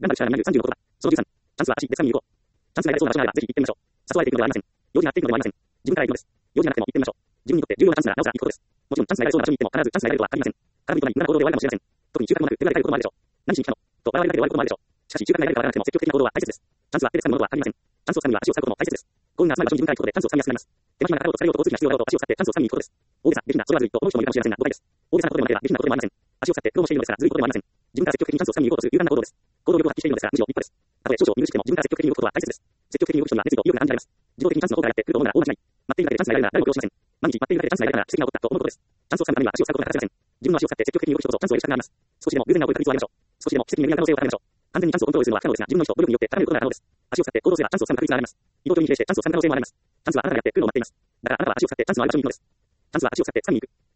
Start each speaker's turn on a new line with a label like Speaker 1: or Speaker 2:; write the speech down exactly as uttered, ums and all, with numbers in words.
Speaker 1: 頑張る力になるさんじゅうの言葉。そのじゅうさん。チャンスは足で掴みに行こう。チャンスがやれそうな場所があればぜひ行ってみましょう。誘われていくのではありません。用事があっていくのではありません。自分から行くのです。用事がなくても行ってみましょう。自分にとって重要なチャンスならなおさら行くことです。もちろんチャンスがやれそうな場所に行っても必ずチャンスがやれるとは限りません。空振りとなり無駄な行動で終わるかもしれません。特に中核もなく手が出たいこともあるでしょう。何しに来たのと笑われだけで終わることもあるでしょう。しかし中核が何かわからなくても積極的な行動は大切です。チャンスは手で掴むものとは限りません。チャンスを掴むには足を使うことも大切です。強引な集まる場所に自分から行くことでチャンスを掴みやすくなります。手間暇がかかろうと疲れようと交通費が必要だろうと足を使ってチャンスを掴みに行くことです。大げさ、できな、それはずるいと思う人もいるかもしれませんが誤解です。大げさなことでもあればできなことでもありません。足を使って苦労しているのですからずるいことでもありません。自分から積極的にチャンスを掴みに行こうとする勇敢な行動です。行動力を発揮しているのですからむしろ立派です。たとえ少々見苦しくても自分から積極的に動くことは大切です。積極的に動く人には熱意と意欲が感じられます。自動的にチャンスの効果がやってくると思うなら大間違い。待っているだけでチャンスがやるなら誰も利用しません。毎日待っているだけでチャンスがやるなら奇跡が起こったと思うことです。チャンスを掴むためには足を使うことが欠かせません。自分の足を使って積極的に動く人こそチャンスを得る力があります。少しでも偶然が起こる確率を上げましょう。少しでも奇跡に巡り合う可能性を高めましょう。完全にチャンスをコントロールするのは不可能ですが、自分の意志と努力によって高めることが可能です。足を使って行動すればチャンスを掴む確率が上がります。移動距離に比例してチャンスを掴む可能性も上がります。チャンスはあなたがやってくるのを待っています。だからあなたは足を使ってチャンスのある場所に行くのです。チャンスは足を使って掴みに行く。